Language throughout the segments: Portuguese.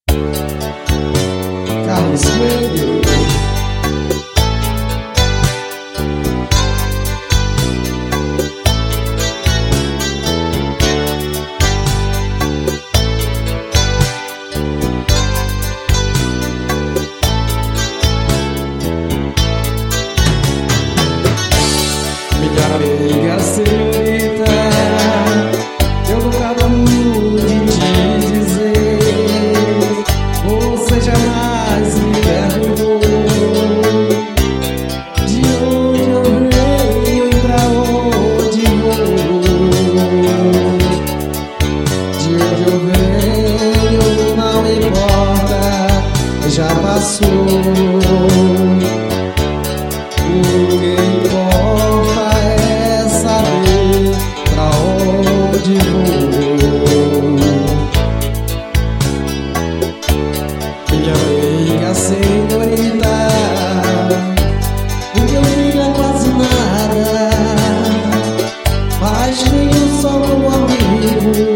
Carlos Coelho. Minha amiga senhorita, eu nunca pude te dizer. Você jamais me perguntou de onde eu venho e pra onde vou. De onde eu venho não importa, já passou. O que importa é saber pra onde vou. Minha amiga senhorita, o que eu digo é quase nada, mas tenho só um amigo.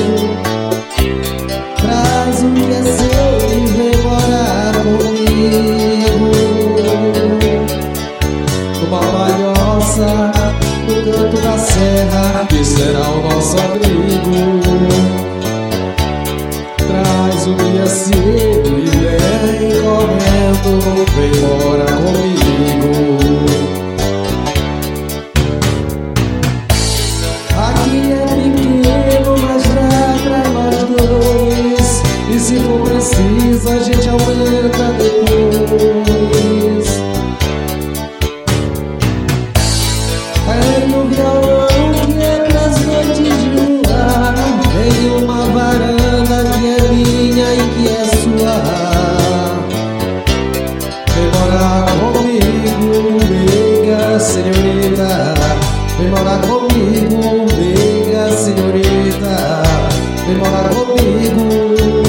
Traz o que é seu e vem morar comigo. Uma palhoça no canto da serra, que será o nosso abrigo. Traz o que é seu e vem correndo, vem morar comigo. Aqui é pequeno, mas dá pra nós dois, e se for preciso a gente aumenta depois. Tem um violão que é pras noites de luar, tem uma varanda que é minha e que é sua. Vem morar comigo, amiga senhorita. Vem morar comigo, amiga senhorita. Vem morar comigo.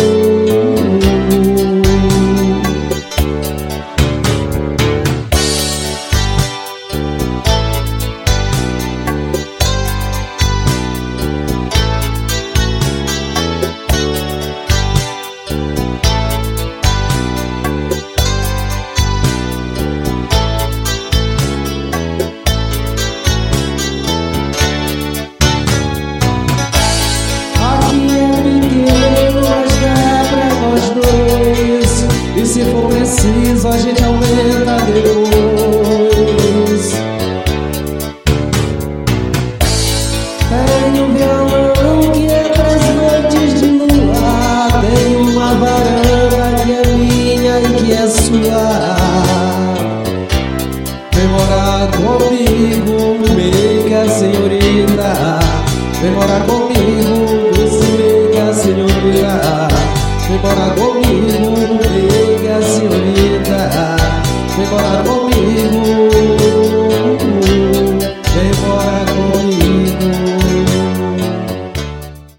E se for preciso a gente aumenta depois. Tem um violão que é pras noites de luar, tem uma varanda que é minha e que é sua. Vem morar comigo, amiga senhorita. Vem morar comigo, amiga senhorita. Vem morar comigo, amiga senhorita. Vem morar comigo.